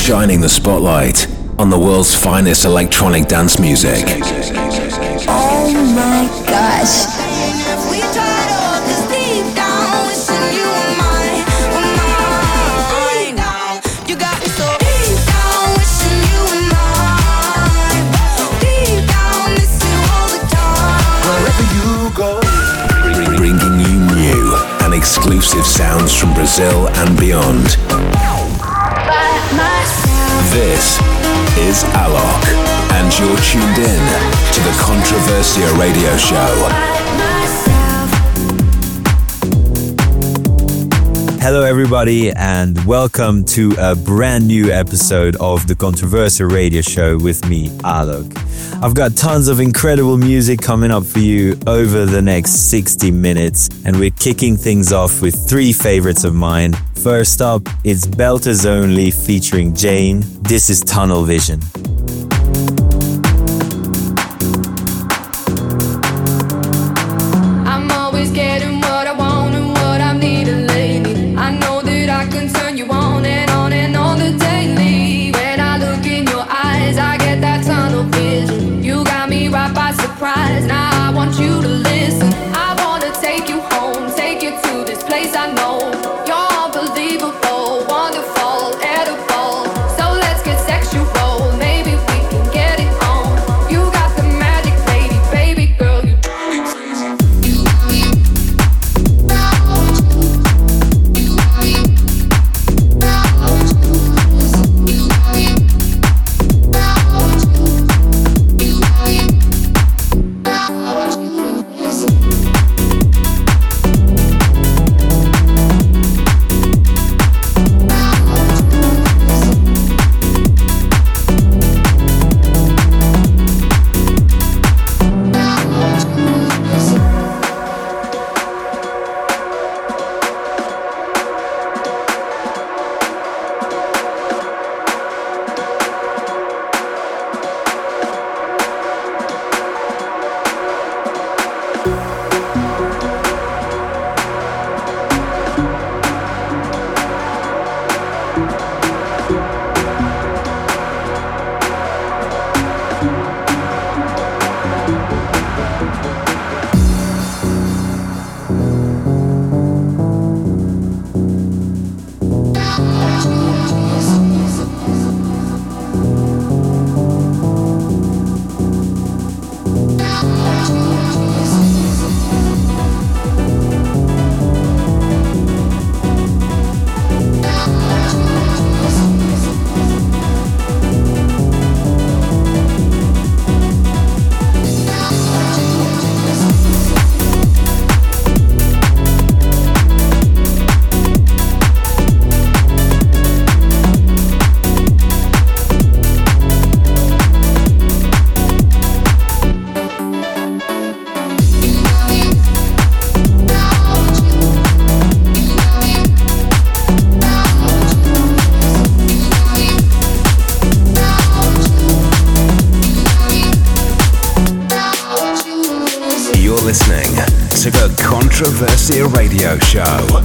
shining the spotlight on the world's finest electronic dance music. Oh my gosh. Bringing you new and exclusive sounds from Brazil and beyond. This is Alok, and you're tuned in to the Controversia Radio Show. Hello everybody, and welcome to a brand new episode of the Controversia Radio Show with me, Alok. I've got tons of incredible music coming up for you over the next 60 minutes, and we're kicking things off with three favorites of mine. First up, it's Belters Only featuring Jane. This is Tunnel Vision. I'm always getting what I want and what I'm needing lately. I know that I can turn you on and on and on the daily. When I look in your eyes, I get that tunnel vision. You got me right by surprise. Now I want you to listen. I wanna take you home, take you to this place I know. You're unbelievable, wonderful, edible. So let's get sexual. Maybe we can get it on. You got the magic, lady, baby girl. You Listening to the Controversia Radio Show.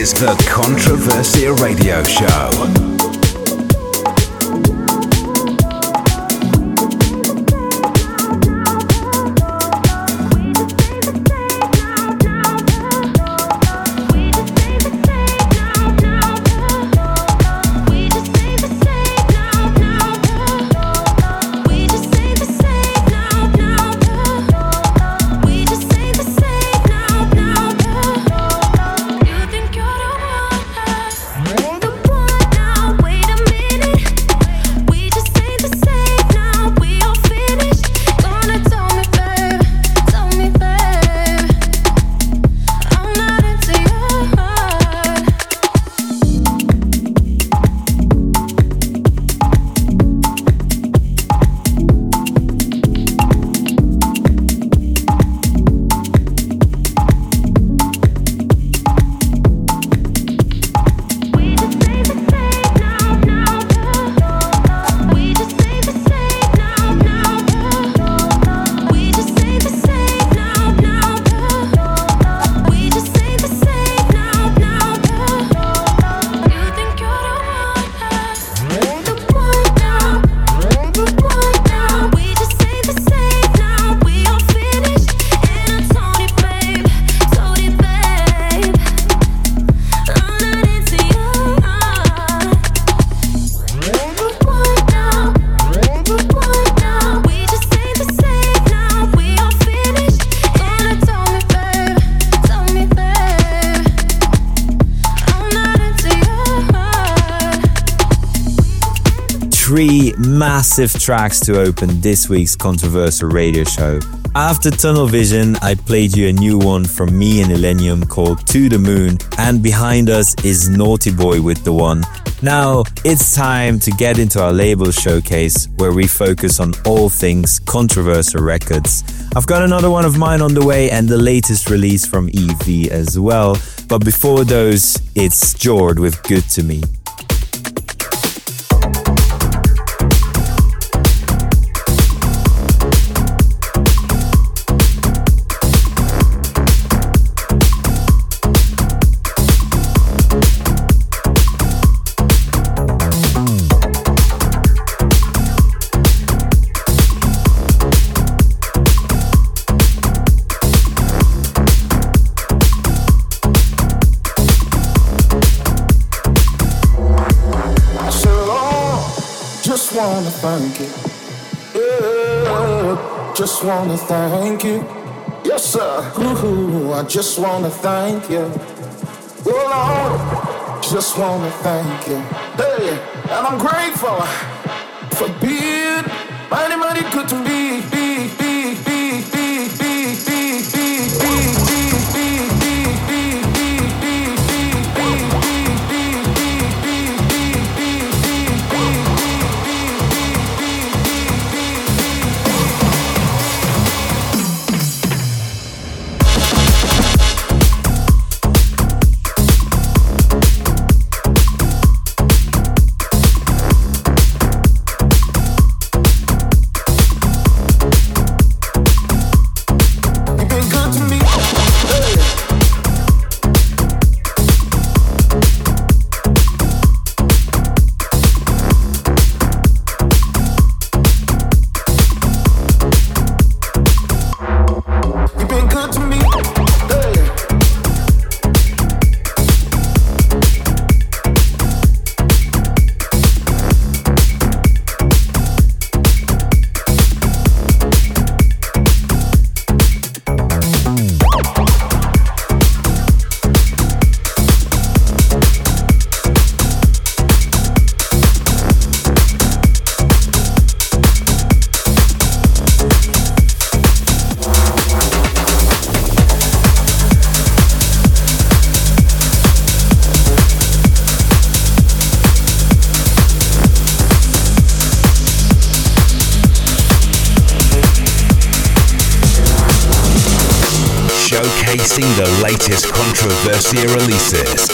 is the Controversia Radio Show. Three massive tracks to open this week's Controversial Radio Show. After Tunnel Vision, I played you a new one from me and Illenium called To The Moon, and behind us is Naughty Boy with The One. Now, it's time to get into our label showcase, where we focus on all things Controversial Records. I've got another one of mine on the way and the latest release from EV as well, but before those, it's Jord with Good To Me. Wanna thank you, yeah, just wanna thank you, yes sir, ooh, I just wanna thank you, oh Lord, just wanna thank you, hey, and I'm grateful for being mighty, mighty good to me, Showcasing the latest Controversia releases.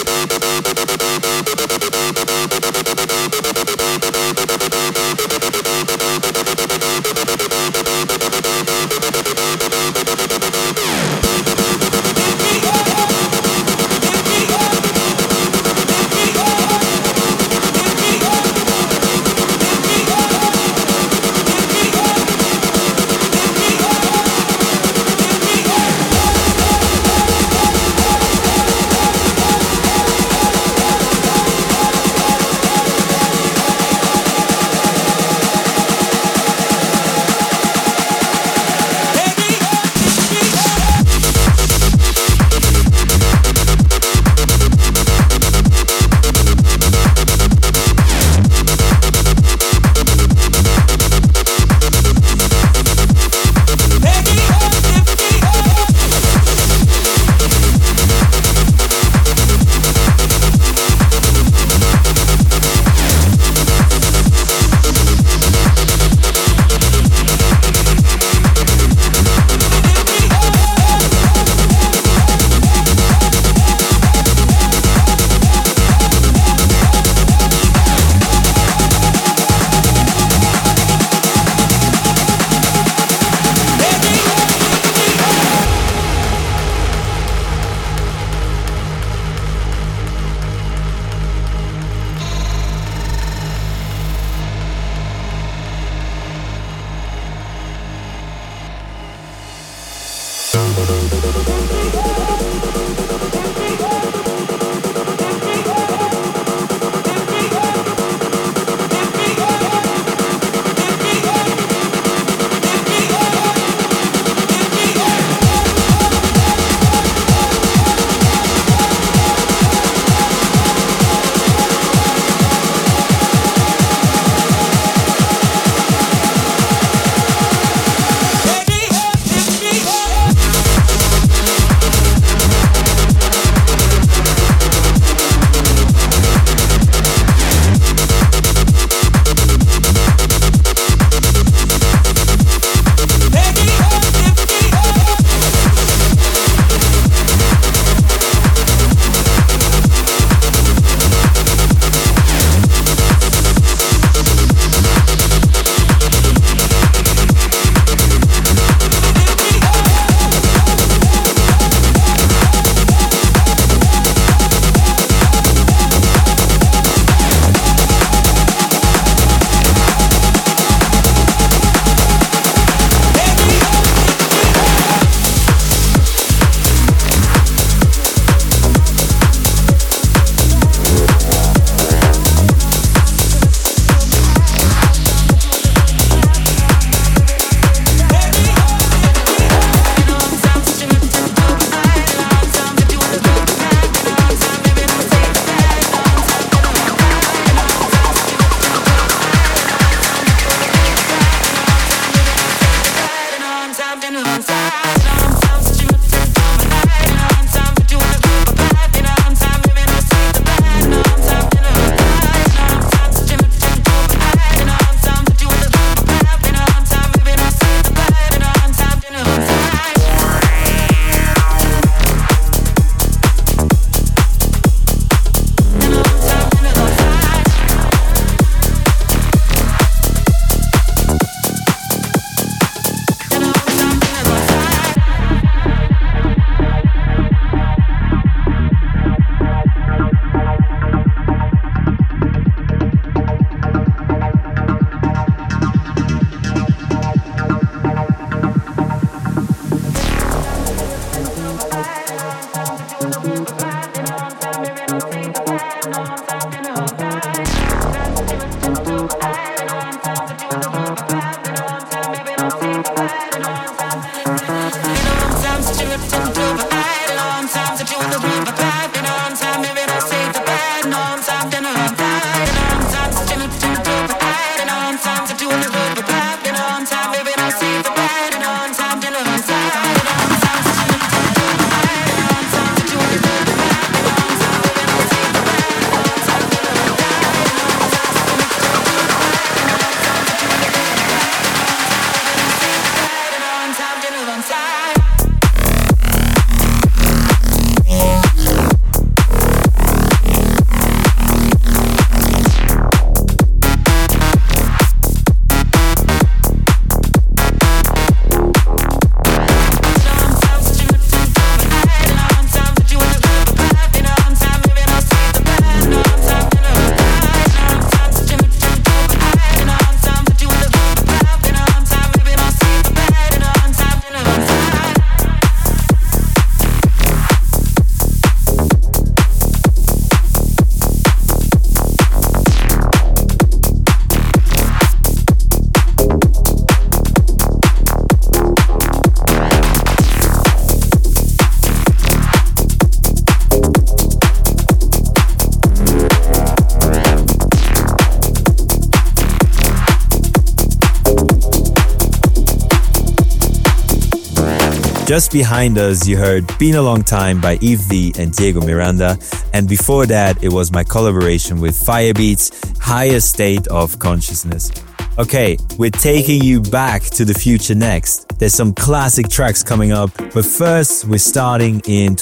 Just behind us, you heard Been a Long Time by Eve V and Diego Miranda. And before that, it was my collaboration with Firebeat's Higher State of Consciousness. Okay, we're taking you back to the future next. There's some classic tracks coming up, but first we're starting in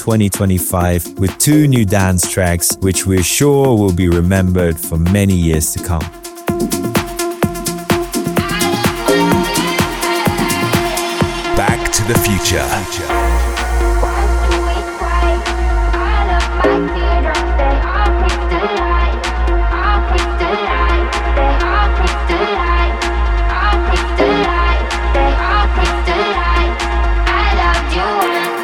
2025 with 2 new dance tracks, which we're sure will be remembered for many years to come. Back to the Future. I loved you.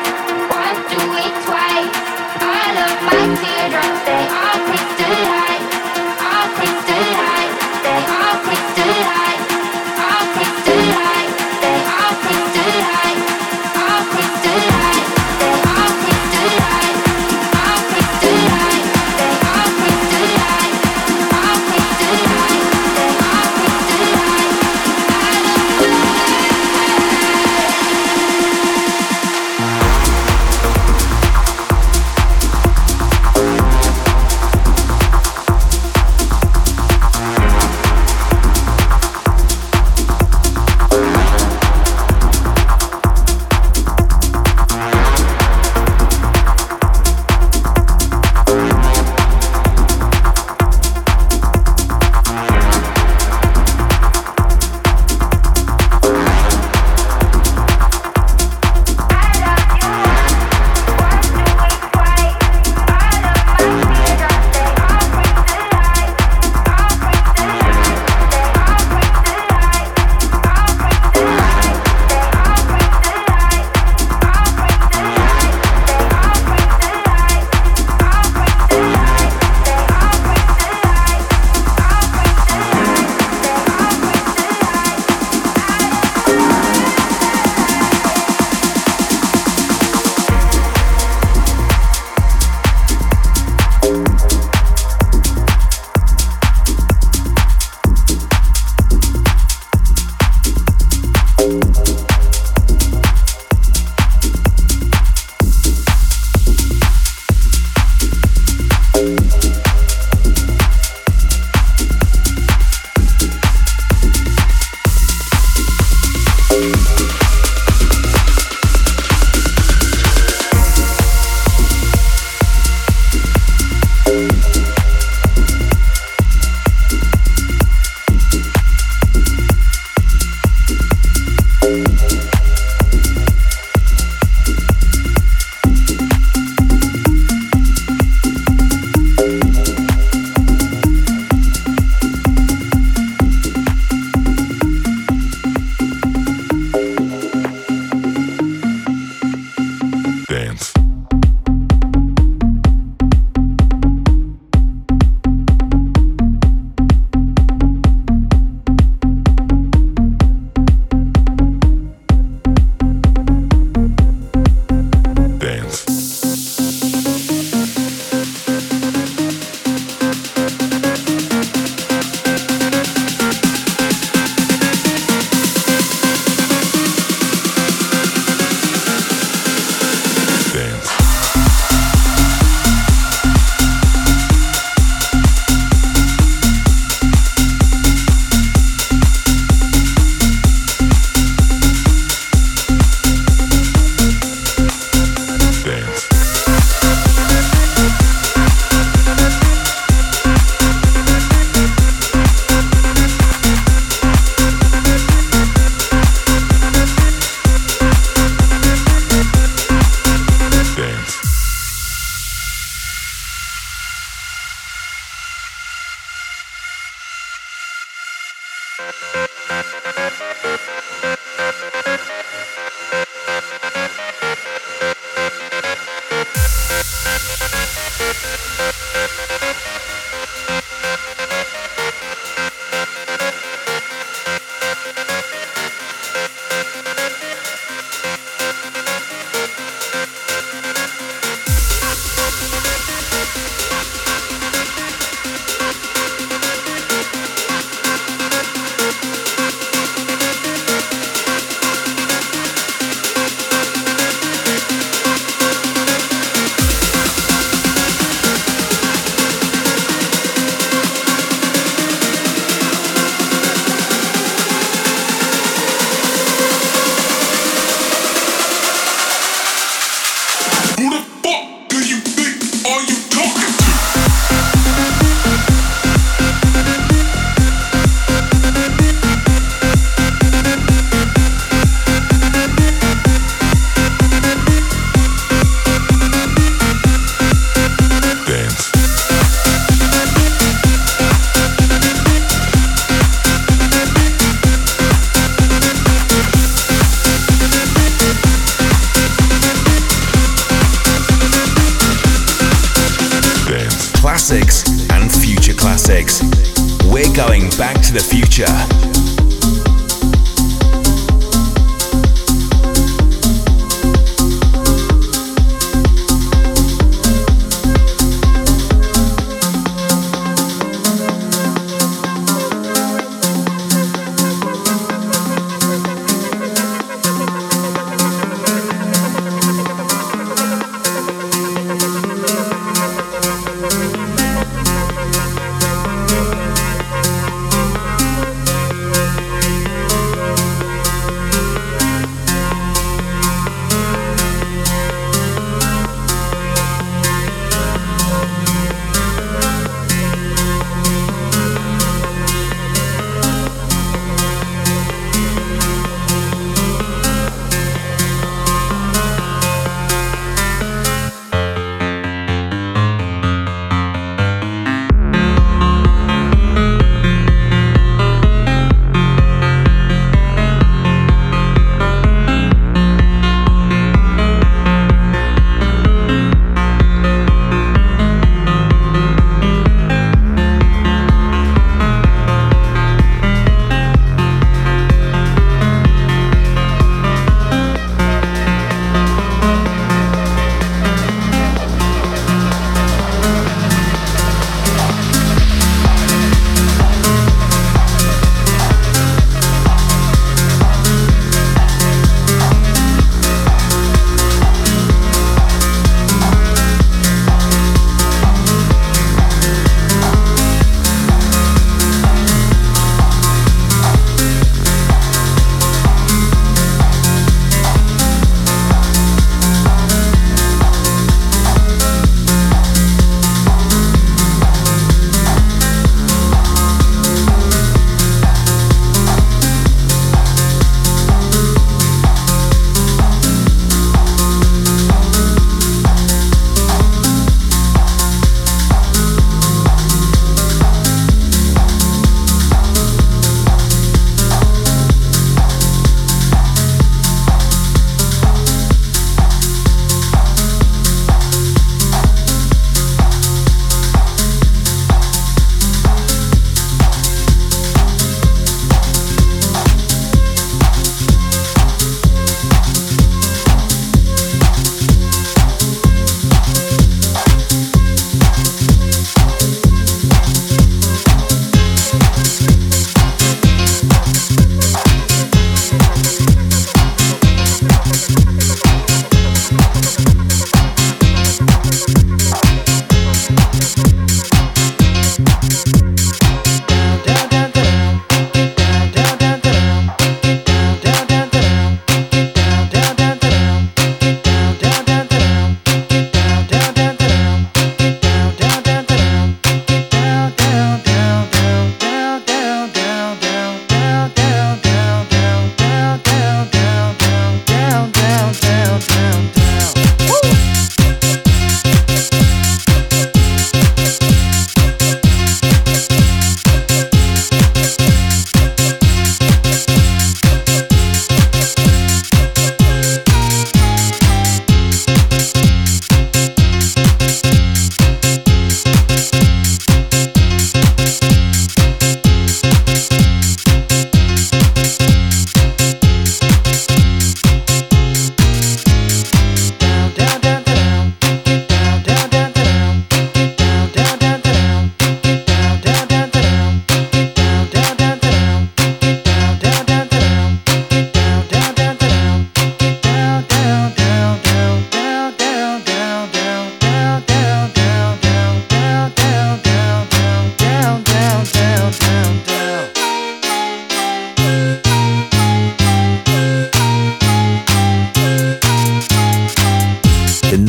Classics and future classics. We're going back to the future.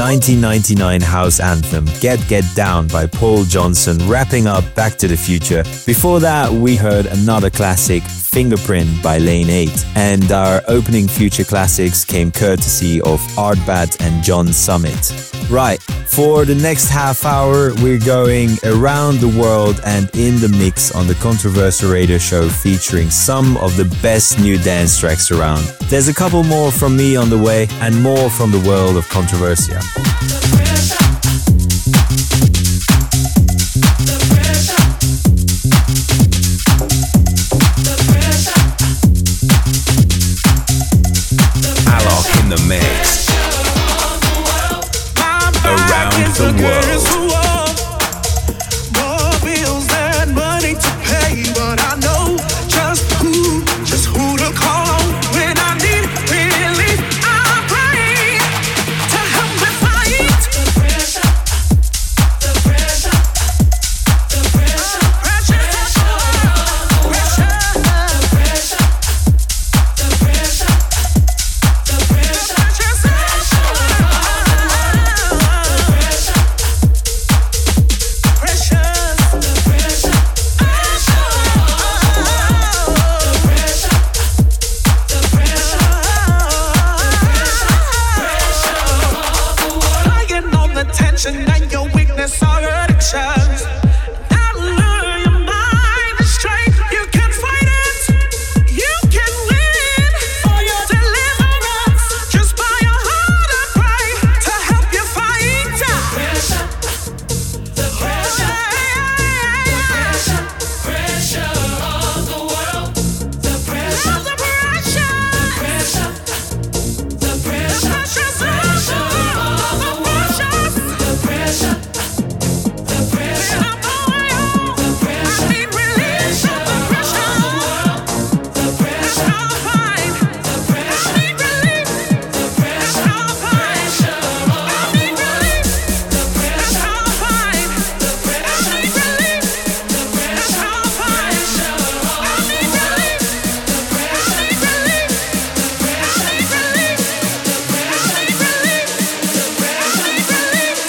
1999 house anthem Get Down by Paul Johnson, wrapping up Back to the Future. Before that, we heard another classic, Fingerprint by Lane 8. And our opening Future Classics came courtesy of Artbat and John Summit. Right, for the next half hour, we're going around the world and in the mix on the Controversial Radio Show, featuring some of the best new dance tracks around. There's a couple more from me on the way and more from the world of Controversia. Alok in the mix. Around the world. More bills than money to pay, but I know just who to call on when I need relief. I pray to help me fight the pressure, the pressure, the pressure, pressure, pressure, the pressure, the pressure, the pressure, and your weakness are addictions. I lure your mind astray. You can fight it, you can win. For your deliverance, just buy a heart and pray to help you fight. The pressure, the pressure of the world. The pressure, the pressure, the pressure, the pressure, the pressure of the world. The pressure, the pressure, the pressure, I need release of the pressure of the world. The pressure, that's how I find the pressure, I need relief. The pressure, that's how I find I need relief. The pressure, that's how I find the pressure, I need relief. The pressure, that's how I find I need relief. The pressure, I need relief. The pressure, I need relief. The pressure, I need relief. The pressure, I need relief.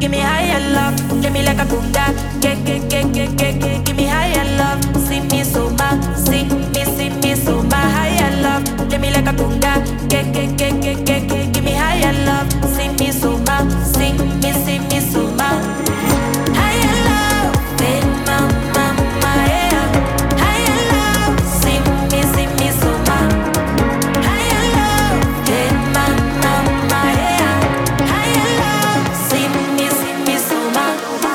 give me higher love. Play me like a bunda, give me higher love. See me so ma, see me so ma. Higher love, play me like a bunda, give me higher love. See me so ma, see me so ma. Higher love, ma, yeah. Higher love, see me so ma. Higher love, ma, yeah. Higher love, see me so ma.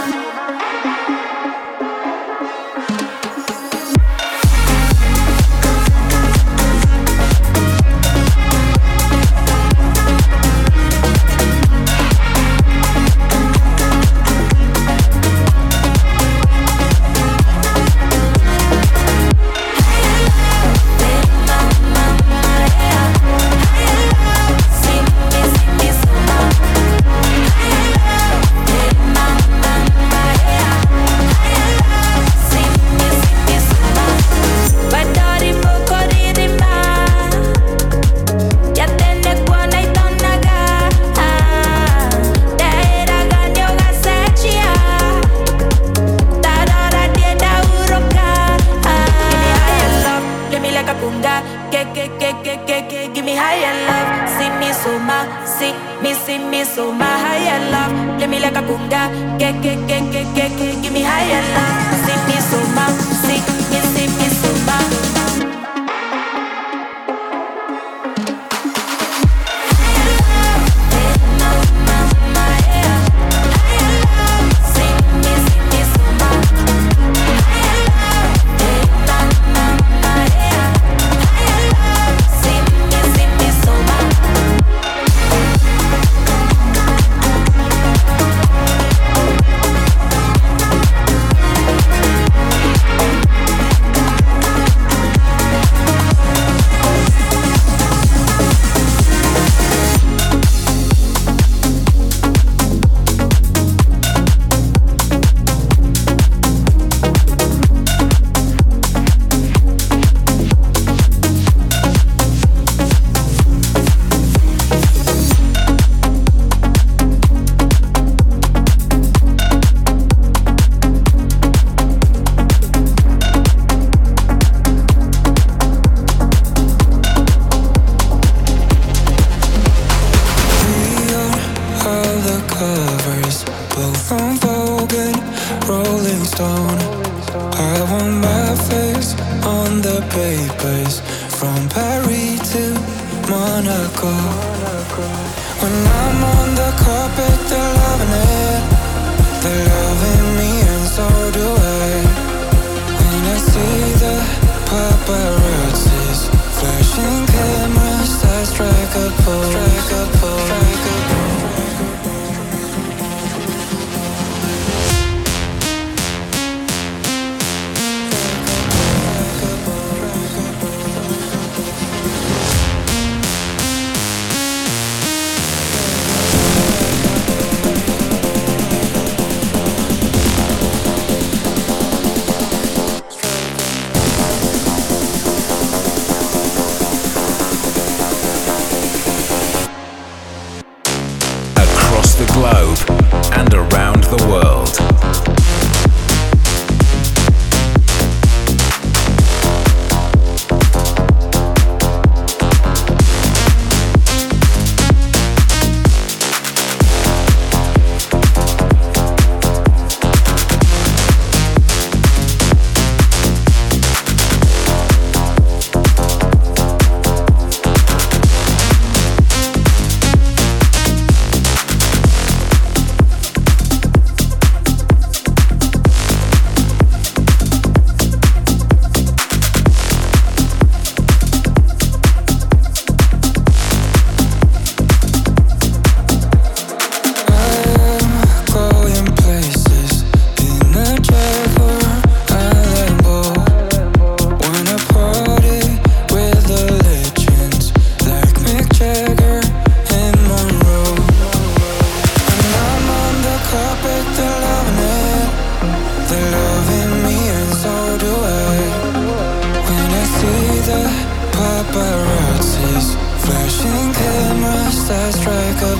Give me higher love, see me so ma, see me so ma. Higher love, play me like a conga, give me higher love, see me so ma, see me so ma.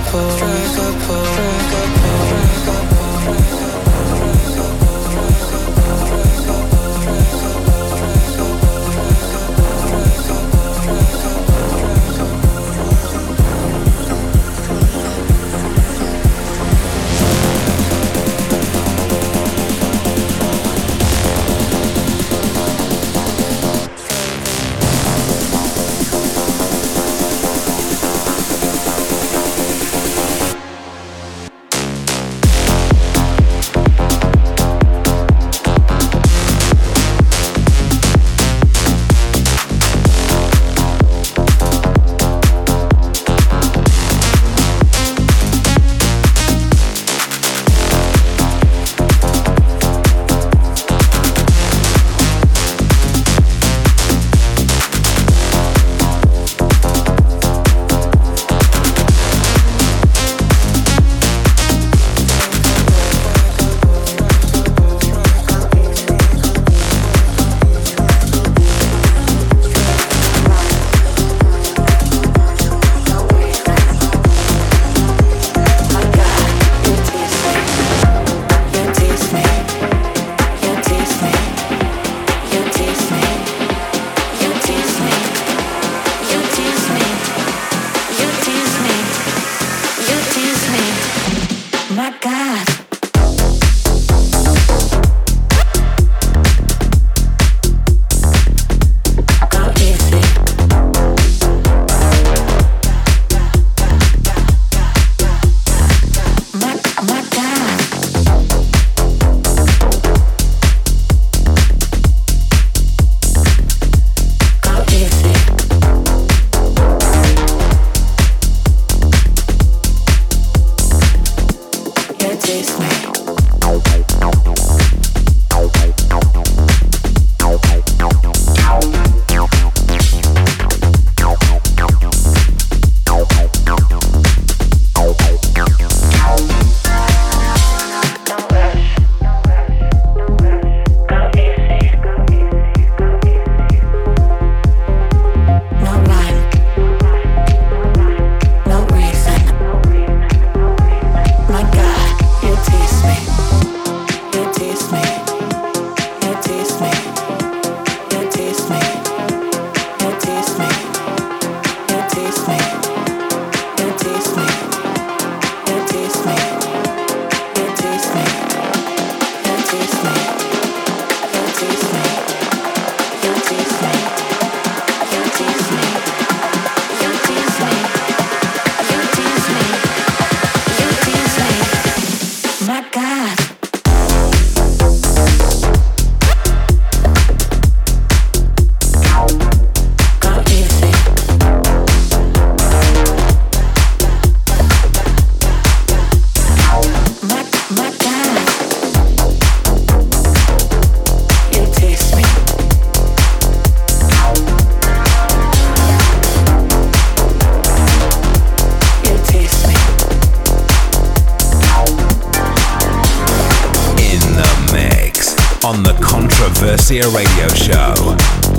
on the Controversia Radio Show.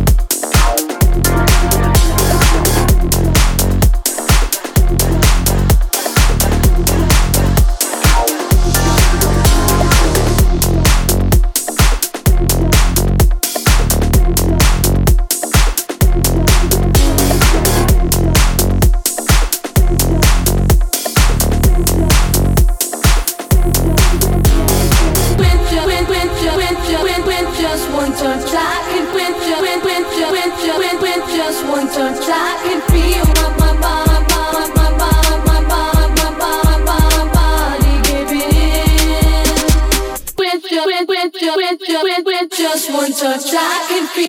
Just one touch, I can feel.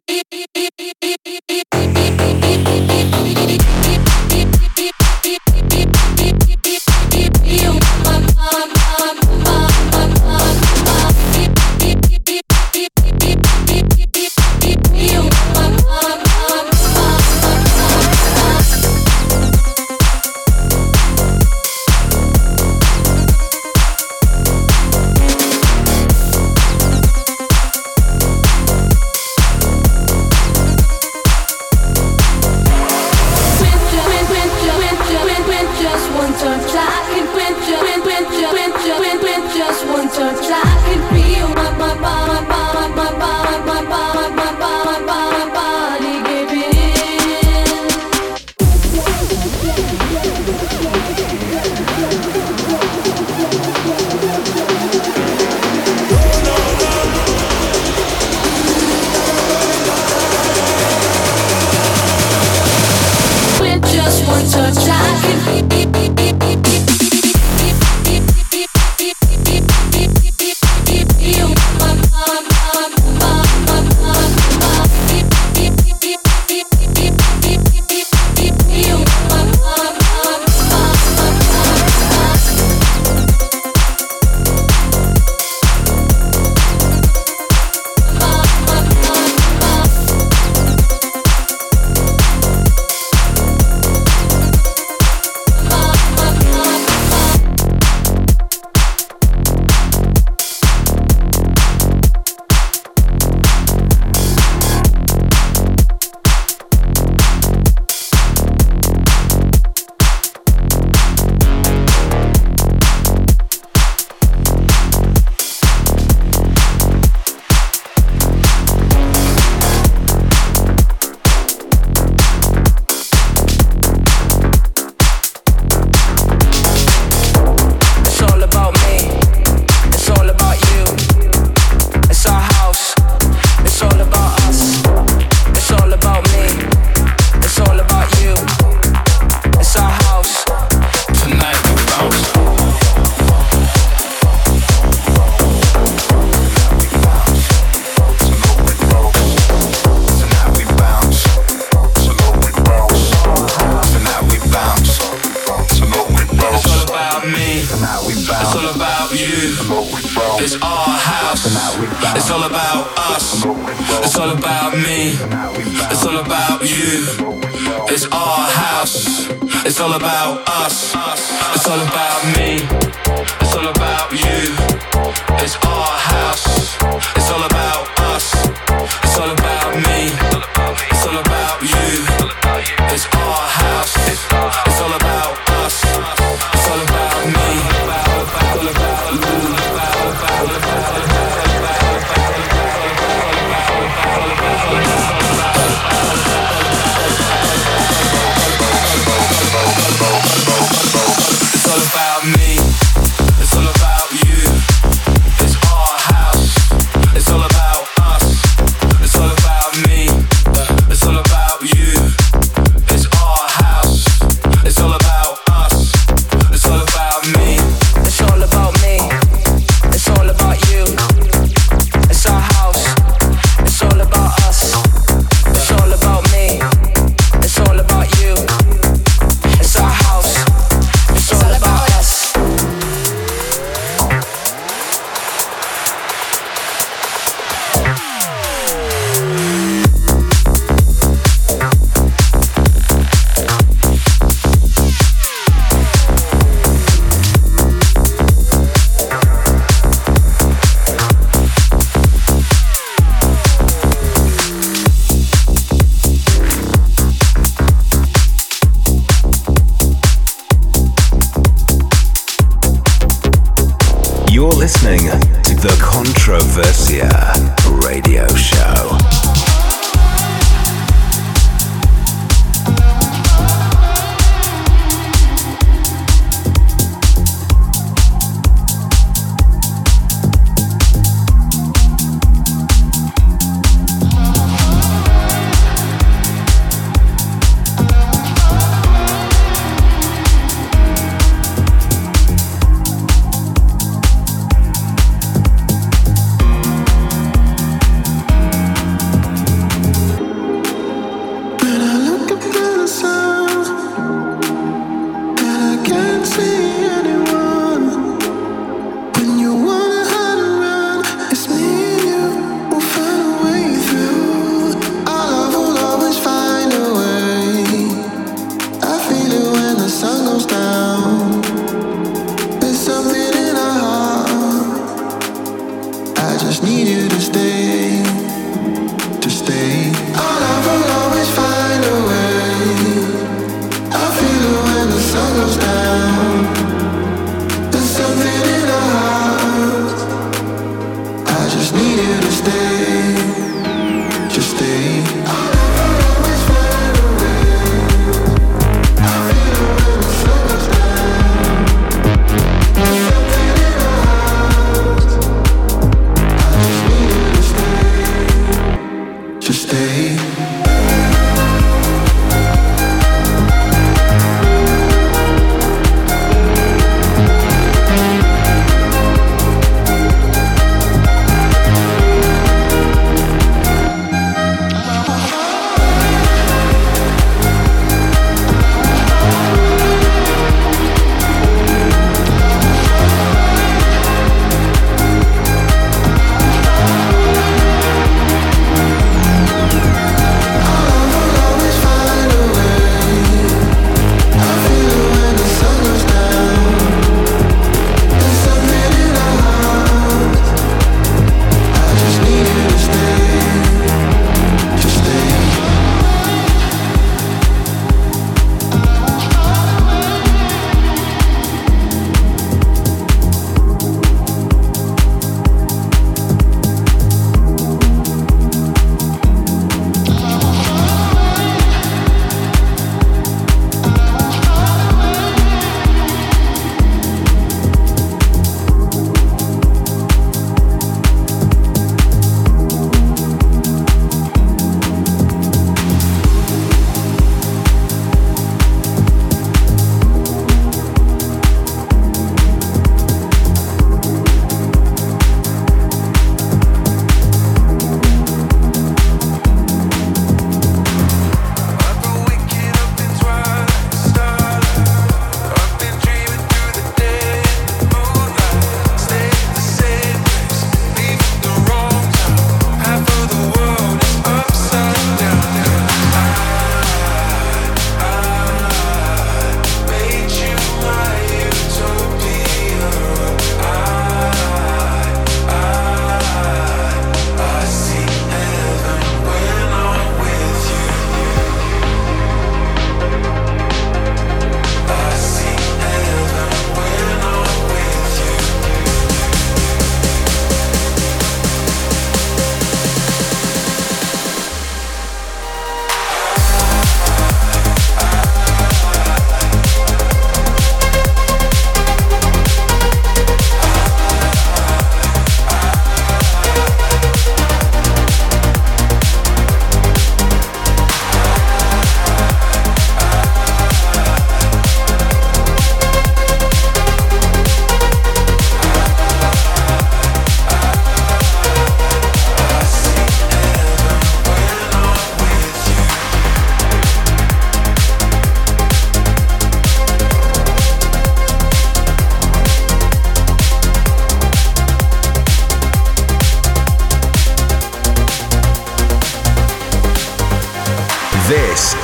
about me. It's all about you. It's our house. It's all about us. It's all about me. It's all about you. It's our house. It's all about us. It's all about me. It's all about you. It's our house. It's all about us. It's all about me. It's all about you. It's our house. It's all about us. It's all about me. It's all about you. It's all about me. It's all about you. It's our house. It's all about us. It's all about me. It's all about you. It's our house. It's all about us. It's all about me. It's all about me. It's all about you. It's our house. It's all about us. It's all about me. It's all about you. It's our house. It's all about us. You're listening to the Controversia Radio Show.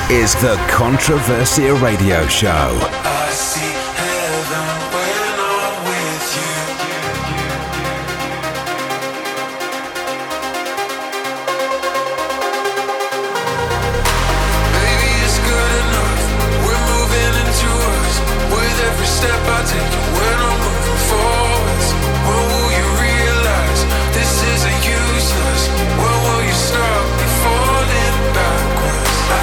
is the Controversia Radio Show. I see heaven when I'm with you. Baby, it's good enough. We're moving into us. With every step I take, when I'm moving forwards. When will you realize this isn't useless? When will you stop me falling backwards?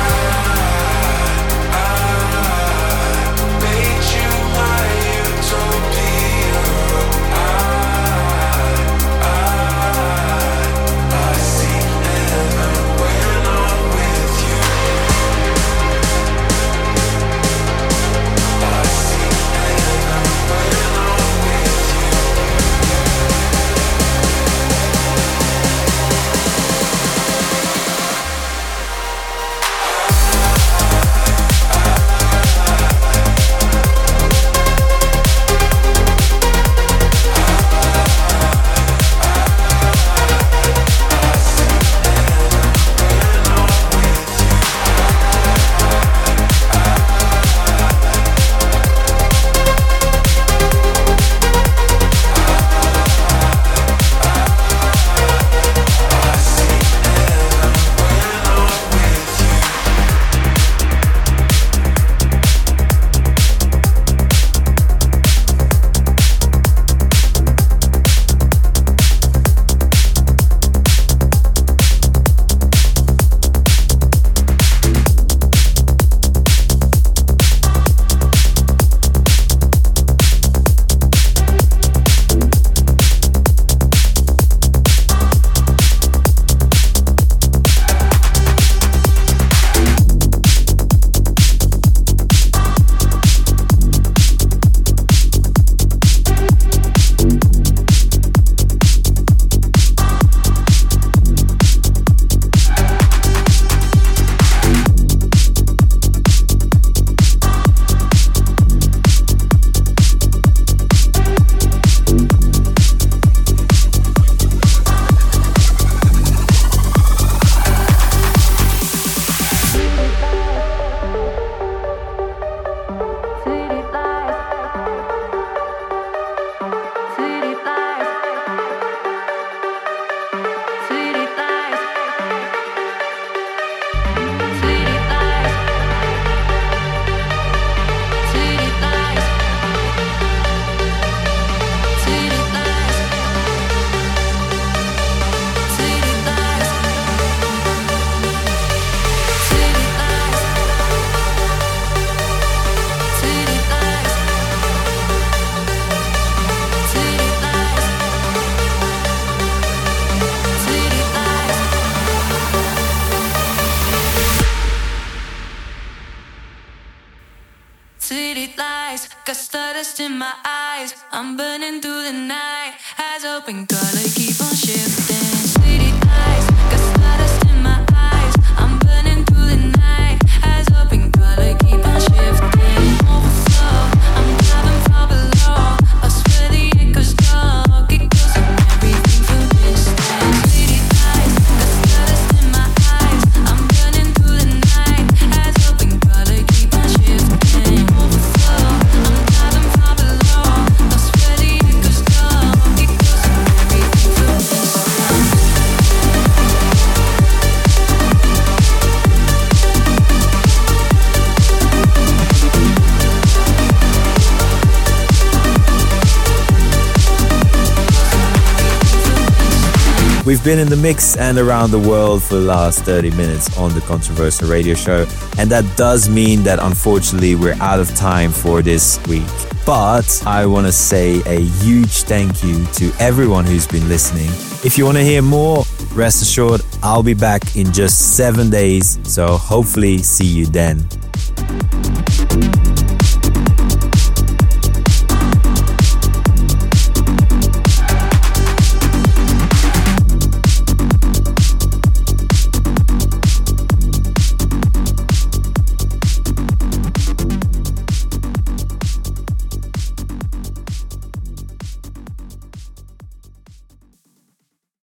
City lights, got stardust in my eyes. I'm burning through the night. Eyes open, color keep on shifting. City lights, got stardust in my eyes. I'm burning through the night. Eyes open, color keep on shifting. Overflow, I'm driving far below. I swear the echoes talk. It goes from everything from distance. City lights, got stardust in my eyes. I'm burning through the night. Eyes open, color keep on shifting. Overflow, I'm driving far below. I swear the echoes talk. It goes from everything from distance. We've been in the mix and around the world for the last 30 minutes on the Controversia Radio Show, and that does mean that unfortunately we're out of time for this week. But I want to say a huge thank you to everyone who's been listening. If you want to hear more, rest assured I'll be back in just 7 days, so hopefully see you then.